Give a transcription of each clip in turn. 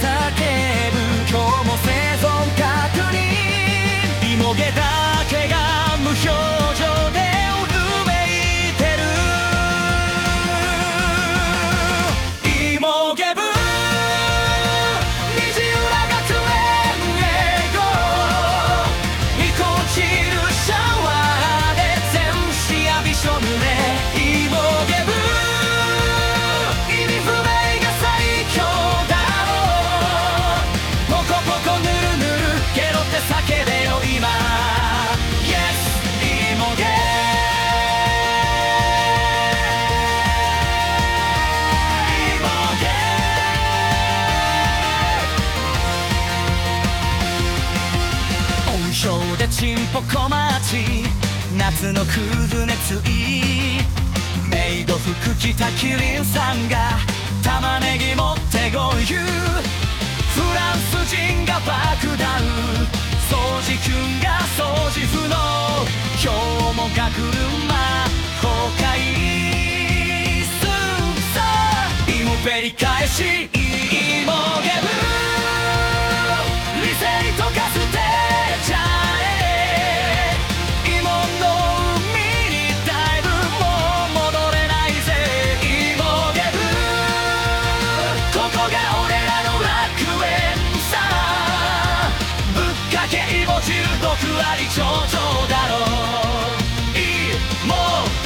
今日も生存確認いもげだけが無表情でうめいてるいもげ部虹浦学園へ行こうみこちるシャワーで全身びしょ濡れいもげ部意味不明が最強だろうポコポコぬるぬるゲロって叫べよ今 Yes いもげいもげ温床でちんぽこ町夏のクズ熱いメイド服着たキリンさんが玉ねぎ持ってごゆフランス人が爆弾掃除くんが掃除不能今日もが車公開すんさイモペリ返しイモゲブ理性とか捨てちゃえイモの海にだいぶもう戻れないぜイモゲブここが俺らの楽園さぶっかけイモ中毒あり頂上だろうイモ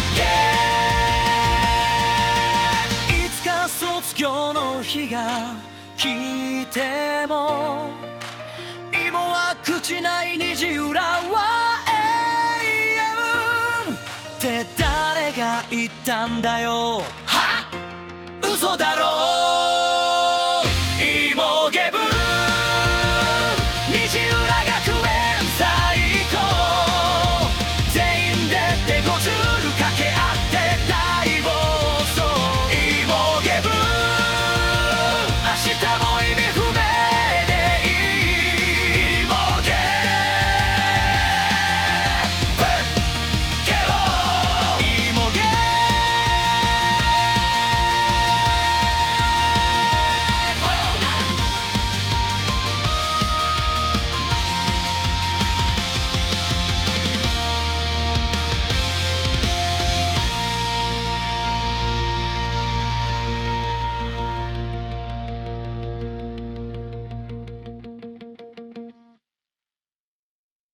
ゲいつか卒業の日が来てもイモは口ない虹浦は永遠って誰が言ったんだよはっ嘘だろイモゲブ